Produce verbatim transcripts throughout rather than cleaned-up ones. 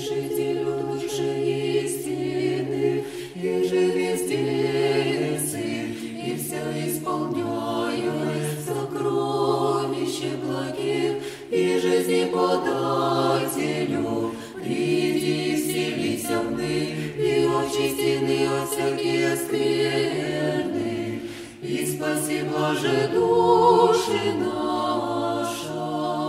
утешителю души истины, и же везде Сын, и вся исполняет сокровище благих, и жизни подателю, приди, вселися вны, и очистины от всякие скверны, и спаси, блаже души наша.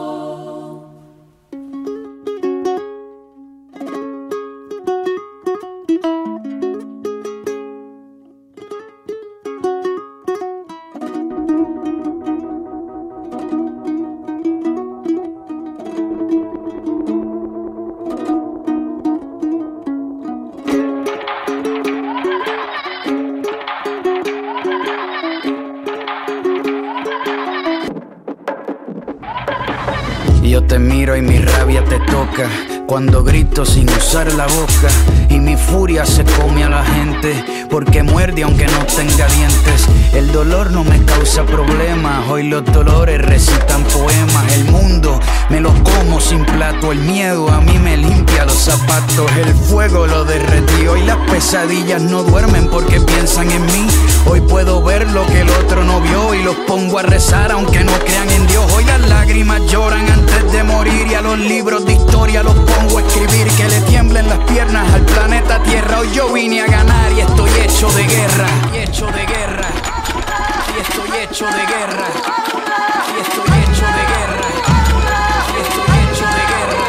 Yo te miro y mi rabia te toca cuando grito sin usar la boca, y mi furia se come a la gente porque muerde aunque no tenga dientes. El dolor no me causa problemas, hoy los dolores recitan poemas. El mundo me lo como sin plato, el miedo a mí me limpia los zapatos. El fuego lo derretí, hoy las pesadillas no duermen porque piensan en mí. Hoy puedo ver lo que el otro no vio y los pongo a rezar aunque no crean en Dios. Hoy las lágrimas lloran antes de morir y a los libros de historia los pongo a escribir. Que le tiemblen las piernas al planeta Tierra. Hoy yo vine a ganar y estoy hecho de guerra. Y hecho de guerra. Y estoy hecho de guerra. Y estoy hecho de guerra. Y estoy hecho de guerra.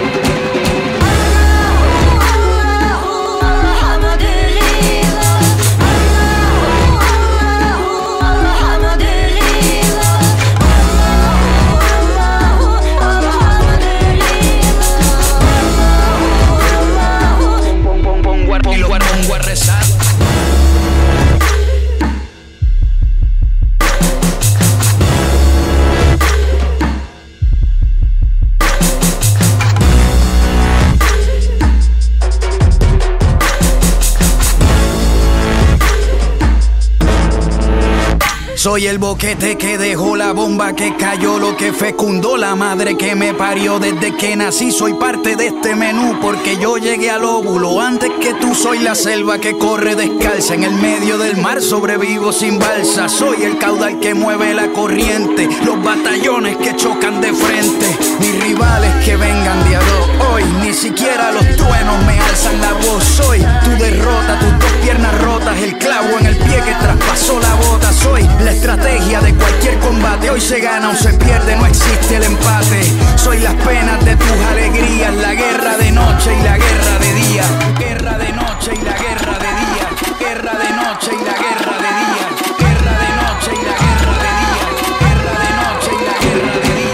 Soy el boquete que dejó la bomba que cayó, lo que fecundó la madre que me parió. Desde que nací soy parte de este menú porque yo llegué al óvulo antes que tú. Soy la selva que corre descalza en el medio del mar, sobrevivo sin balsa. Soy el caudal que mueve la corriente, los batallones que chocan de frente. Mis rivales que vengan de a dos, hoy ni siquiera los truenos me alzan la voz. Soy tu derrota, tus dos piernas rotas, el clavo en el pie que traspasó la bota. Soy la estrategia de cualquier combate, hoy se gana o se pierde, no existe el empate. Soy las penas de tus alegrías, la guerra de noche y la guerra de día. Guerra de noche y la guerra de día. Guerra de noche y la guerra de día. Guerra de noche y la guerra de día. Guerra de noche y la guerra de día.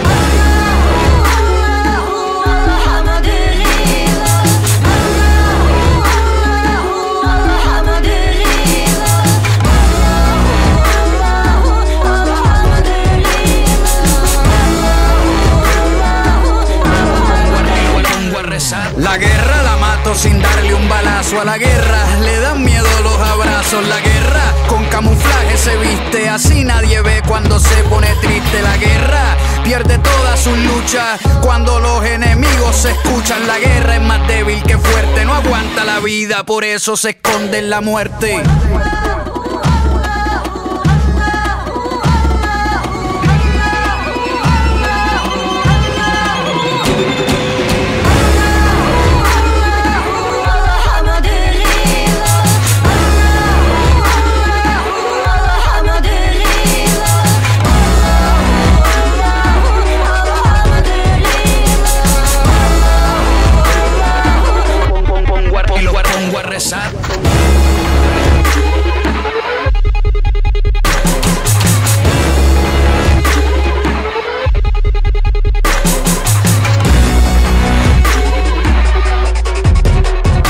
La guerra la mato sin darle un balazo. A la guerra le dan miedo los abrazos. La guerra con camuflaje se viste, así nadie ve cuando se pone triste. La guerra pierde toda su lucha cuando los enemigos se escuchan. La guerra es más débil que fuerte, no aguanta la vida, por eso se esconde en la muerte.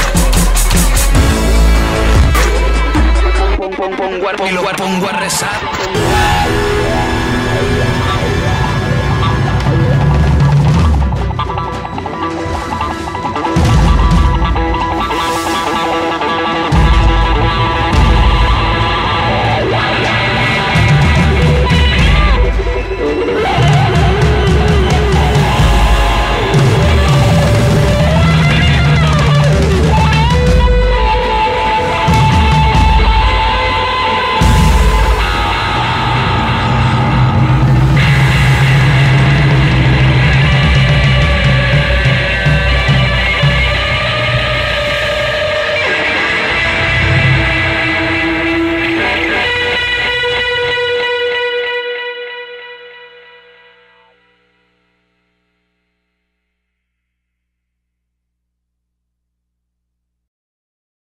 Y lo pongo a rezar.